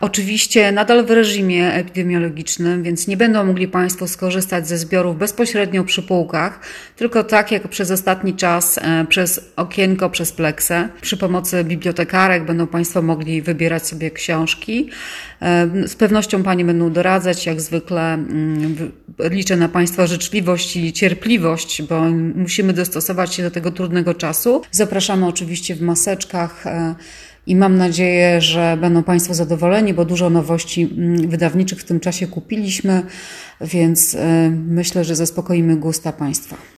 Oczywiście nadal w reżimie epidemiologicznym, więc nie będą mogli Państwo skorzystać ze zbiorów bezpośrednio przy półkach, tylko tak jak przez ostatni czas przez okienko, przez pleksę. Przy pomocy bibliotekarek będą Państwo mogli wybierać sobie książki. Z pewnością Panie będą doradzać, jak zwykle liczę na Państwa życzliwość i cierpliwość, bo musimy dostosować się do tego trudnego czasu. Zapraszamy oczywiście w maseczkach i mam nadzieję, że będą Państwo zadowoleni, bo dużo nowości wydawniczych w tym czasie kupiliśmy, więc myślę, że zaspokoimy gusta Państwa.